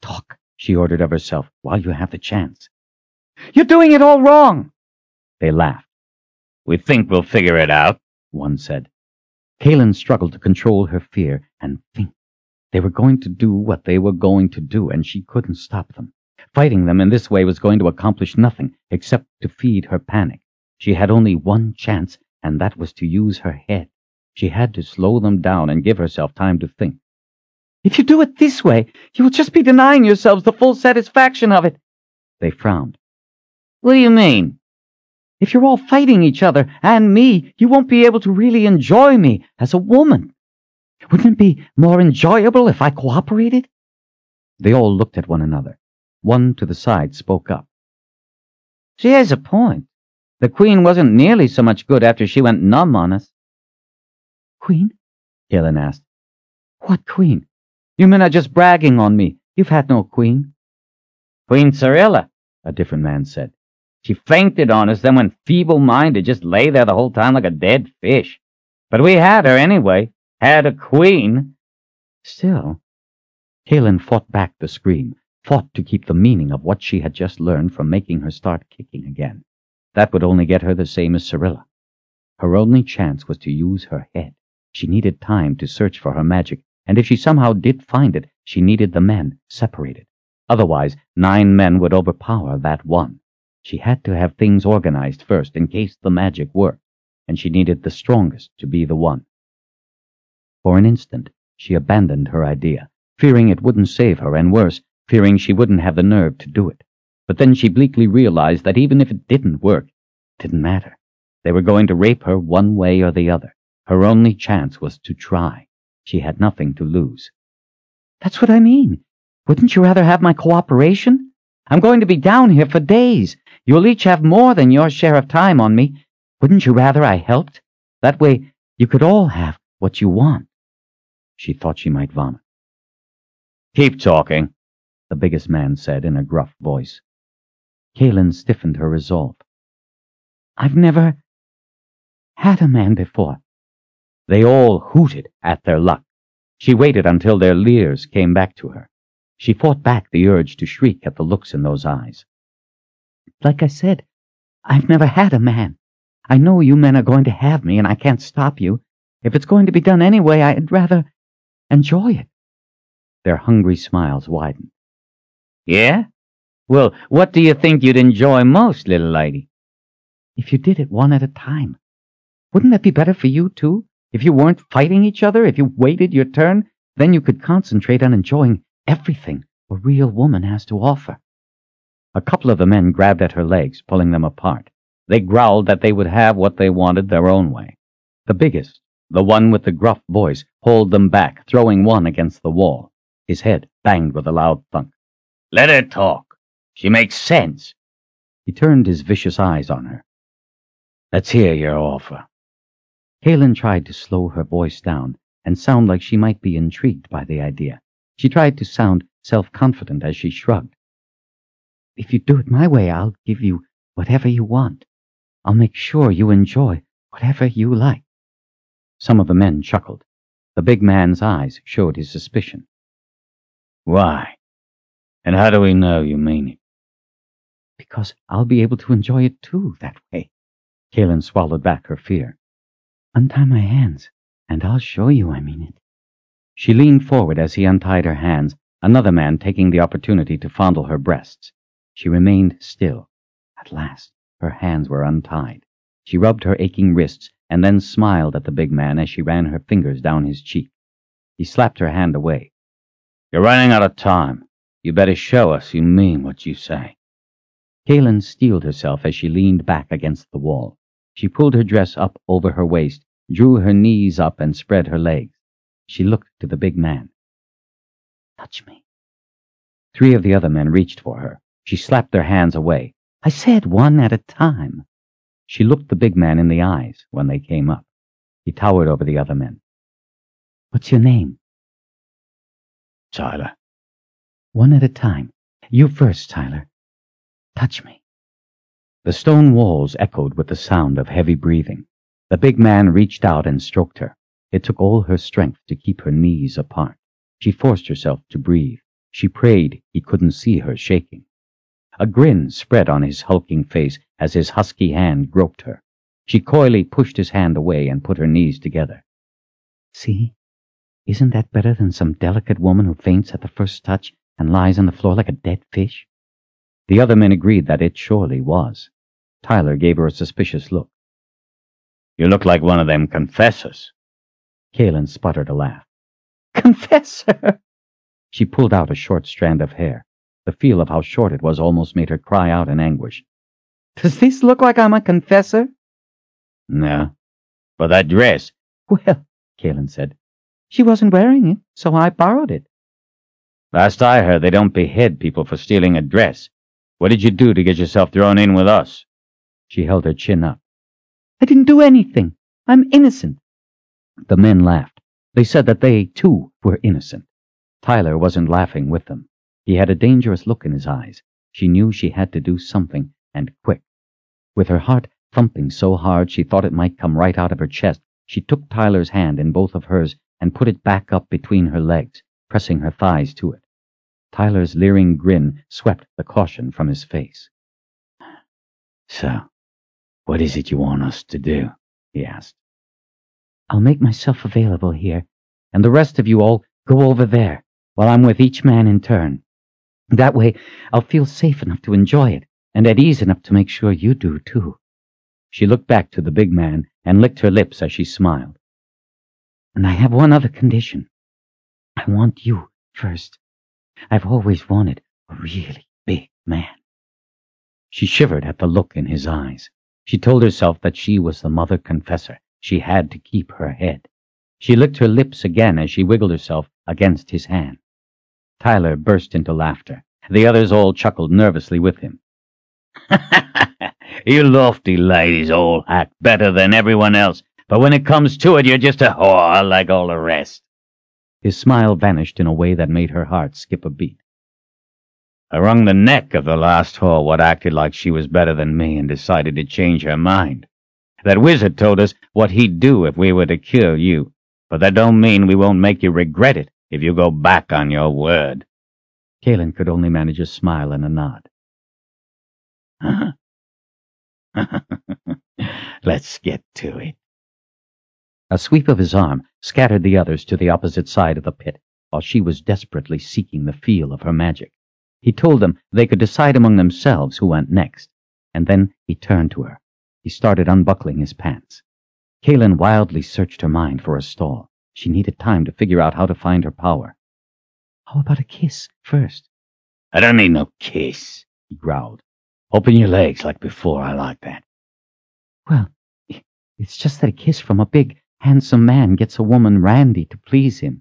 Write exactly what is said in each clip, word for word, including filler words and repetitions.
Talk, she ordered of herself, while you have the chance. You're doing it all wrong. They laughed. We think we'll figure it out, one said. Kaelin struggled to control her fear and think. They were going to do what they were going to do, and she couldn't stop them. Fighting them in this way was going to accomplish nothing except to feed her panic. She had only one chance, and that was to use her head. She had to slow them down and give herself time to think. If you do it this way, you will just be denying yourselves the full satisfaction of it. They frowned. What do you mean? If you're all fighting each other and me, you won't be able to really enjoy me as a woman. Wouldn't it be more enjoyable if I cooperated? They all looked at one another. One to the side spoke up. She has a point. The Queen wasn't nearly so much good after she went numb on us. Queen? Kaelin asked. What Queen? You men are just bragging on me. You've had no Queen. Queen Cirilla, a different man said. She fainted on us, then went feeble-minded, just lay there the whole time like a dead fish. But we had her anyway. Had a queen. Still, Kaelin fought back the scream, fought to keep the meaning of what she had just learned from making her start kicking again. That would only get her the same as Cirilla. Her only chance was to use her head. She needed time to search for her magic, and if she somehow did find it, she needed the men separated. Otherwise, nine men would overpower that one. She had to have things organized first in case the magic worked, and she needed the strongest to be the one. For an instant, she abandoned her idea, fearing it wouldn't save her, and worse, fearing she wouldn't have the nerve to do it. But then she bleakly realized that even if it didn't work, it didn't matter. They were going to rape her one way or the other. Her only chance was to try. She had nothing to lose. That's what I mean. Wouldn't you rather have my cooperation? I'm going to be down here for days. You'll each have more than your share of time on me. Wouldn't you rather I helped? That way you could all have what you want. She thought she might vomit. Keep talking, the biggest man said in a gruff voice. Kaelin stiffened her resolve. I've never had a man before. They all hooted at their luck. She waited until their leers came back to her. She fought back the urge to shriek at the looks in those eyes. Like I said, I've never had a man. I know you men are going to have me, and I can't stop you. If it's going to be done anyway, I'd rather enjoy it. Their hungry smiles widened. Yeah? Well, what do you think you'd enjoy most, little lady? If you did it one at a time. Wouldn't that be better for you, too? If you weren't fighting each other, if you waited your turn, then you could concentrate on enjoying everything a real woman has to offer. A couple of the men grabbed at her legs, pulling them apart. They growled that they would have what they wanted their own way. The biggest, the one with the gruff voice, pulled them back, throwing one against the wall. His head banged with a loud thunk. Let her talk. She makes sense. He turned his vicious eyes on her. Let's hear your offer. Kaelin tried to slow her voice down and sound like she might be intrigued by the idea. She tried to sound self-confident as she shrugged. If you do it my way, I'll give you whatever you want. I'll make sure you enjoy whatever you like. Some of the men chuckled. The big man's eyes showed his suspicion. Why? And how do we know you mean it? Because I'll be able to enjoy it too that way. Kaelin swallowed back her fear. Untie my hands, and I'll show you I mean it. She leaned forward as he untied her hands, another man taking the opportunity to fondle her breasts. She remained still. At last, her hands were untied. She rubbed her aching wrists and then smiled at the big man as she ran her fingers down his cheek. He slapped her hand away. You're running out of time. You better show us you mean what you say. Kaelin steeled herself as she leaned back against the wall. She pulled her dress up over her waist, drew her knees up and spread her legs. She looked to the big man. Touch me. Three of the other men reached for her. She slapped their hands away. I said one at a time. She looked the big man in the eyes when they came up. He towered over the other men. What's your name? Tyler. One at a time. You first, Tyler. Touch me. The stone walls echoed with the sound of heavy breathing. The big man reached out and stroked her. It took all her strength to keep her knees apart. She forced herself to breathe. She prayed he couldn't see her shaking. A grin spread on his hulking face as his husky hand groped her. She coyly pushed his hand away and put her knees together. See? Isn't that better than some delicate woman who faints at the first touch and lies on the floor like a dead fish? The other men agreed that it surely was. Tyler gave her a suspicious look. You look like one of them confessors. Kaelin sputtered a laugh. Confessor! She pulled out a short strand of hair. The feel of how short it was almost made her cry out in anguish. Does this look like I'm a confessor? No. But that dress... Well, Kaelin said, she wasn't wearing it, so I borrowed it. Last I heard, they don't behead people for stealing a dress. What did you do to get yourself thrown in with us? She held her chin up. I didn't do anything. I'm innocent. The men laughed. They said that they, too, were innocent. Tyler wasn't laughing with them. He had a dangerous look in his eyes. She knew she had to do something, and quick. With her heart thumping so hard she thought it might come right out of her chest, she took Tyler's hand in both of hers and put it back up between her legs, pressing her thighs to it. Tyler's leering grin swept the caution from his face. So, what is it you want us to do? He asked. I'll make myself available here, and the rest of you all go over there, while I'm with each man in turn. That way, I'll feel safe enough to enjoy it, and at ease enough to make sure you do, too. She looked back to the big man and licked her lips as she smiled. And I have one other condition. I want you first. I've always wanted a really big man. She shivered at the look in his eyes. She told herself that she was the mother confessor. She had to keep her head. She licked her lips again as she wiggled herself against his hand. Tyler burst into laughter. The others all chuckled nervously with him. You lofty ladies all act better than everyone else, but when it comes to it, you're just a whore like all the rest. His smile vanished in a way that made her heart skip a beat. I wrung the neck of the last whore what acted like she was better than me and decided to change her mind. That wizard told us what he'd do if we were to kill you, but that don't mean we won't make you regret it if you go back on your word. Kaelin could only manage a smile and a nod. Huh? Let's get to it. A sweep of his arm scattered the others to the opposite side of the pit, while she was desperately seeking the feel of her magic. He told them they could decide among themselves who went next, and then he turned to her. He started unbuckling his pants. Kaelin wildly searched her mind for a stall. She needed time to figure out how to find her power. How about a kiss first? I don't need no kiss, he growled. Open your legs like before, I like that. Well, it's just that a kiss from a big, handsome man gets a woman randy to please him.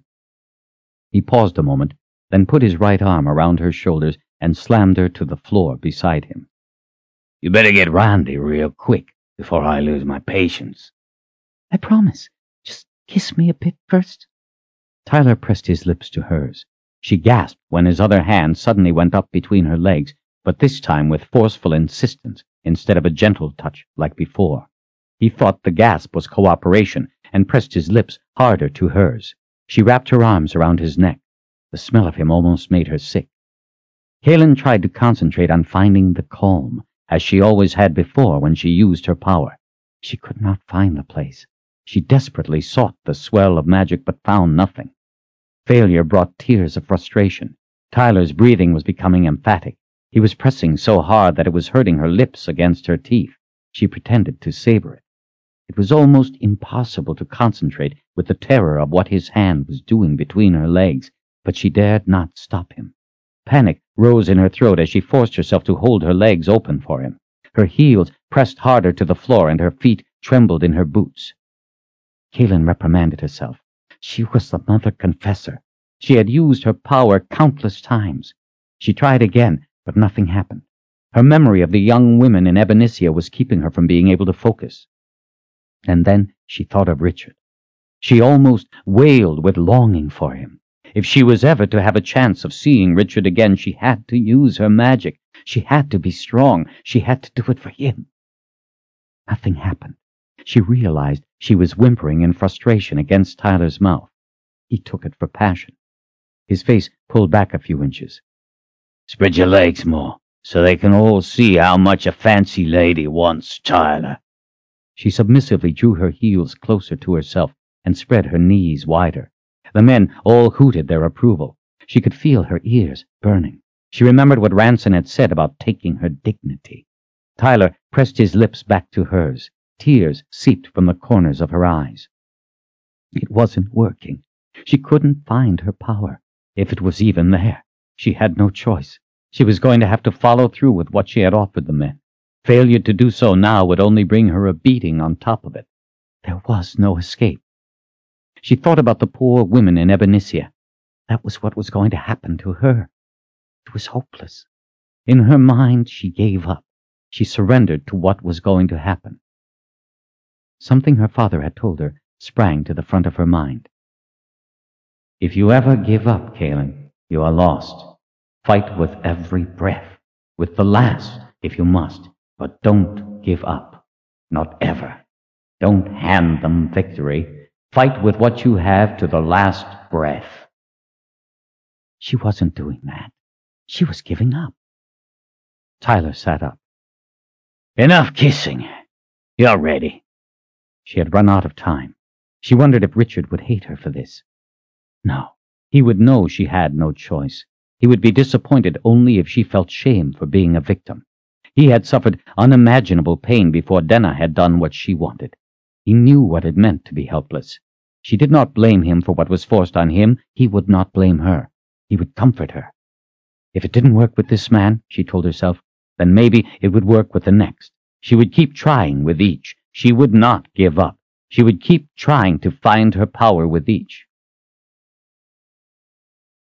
He paused a moment, then put his right arm around her shoulders and slammed her to the floor beside him. You better get randy real quick before I lose my patience. I promise. Just kiss me a bit first. Tyler pressed his lips to hers. She gasped when his other hand suddenly went up between her legs, but this time with forceful insistence instead of a gentle touch like before. He thought the gasp was cooperation and pressed his lips harder to hers. She wrapped her arms around his neck. The smell of him almost made her sick. Kaelin tried to concentrate on finding the calm, as she always had before when she used her power. She could not find the place. She desperately sought the swell of magic but found nothing. Failure brought tears of frustration. Tyler's breathing was becoming emphatic. He was pressing so hard that it was hurting her lips against her teeth. She pretended to savor it. It was almost impossible to concentrate with the terror of what his hand was doing between her legs, but she dared not stop him. Panic rose in her throat as she forced herself to hold her legs open for him. Her heels pressed harder to the floor and her feet trembled in her boots. Kaelin reprimanded herself. She was the mother confessor. She had used her power countless times. She tried again, but nothing happened. Her memory of the young women in Ebonicia was keeping her from being able to focus. And then she thought of Richard. She almost wailed with longing for him. If she was ever to have a chance of seeing Richard again, she had to use her magic. She had to be strong. She had to do it for him. Nothing happened. She realized she was whimpering in frustration against Tyler's mouth. He took it for passion. His face pulled back a few inches. "Spread your legs more, so they can all see how much a fancy lady wants Tyler." She submissively drew her heels closer to herself and spread her knees wider. The men all hooted their approval. She could feel her ears burning. She remembered what Ranson had said about taking her dignity. Tyler pressed his lips back to hers. Tears seeped from the corners of her eyes. It wasn't working. She couldn't find her power, if it was even there. She had no choice. She was going to have to follow through with what she had offered the men. Failure to do so now would only bring her a beating on top of it. There was no escape. She thought about the poor women in Ebonicia. That was what was going to happen to her. It was hopeless. In her mind, she gave up. She surrendered to what was going to happen. Something her father had told her sprang to the front of her mind. "If you ever give up, Kaelin, you are lost. Fight with every breath, with the last if you must, but don't give up. Not ever. Don't hand them victory. Fight with what you have to the last breath." She wasn't doing that. She was giving up. Tyler sat up. "Enough kissing. You're ready." She had run out of time. She wondered if Richard would hate her for this. No, he would know she had no choice. He would be disappointed only if she felt shame for being a victim. He had suffered unimaginable pain before Denna had done what she wanted. He knew what it meant to be helpless. She did not blame him for what was forced on him. He would not blame her. He would comfort her. If it didn't work with this man, she told herself, then maybe it would work with the next. She would keep trying with each. She would not give up. She would keep trying to find her power with each.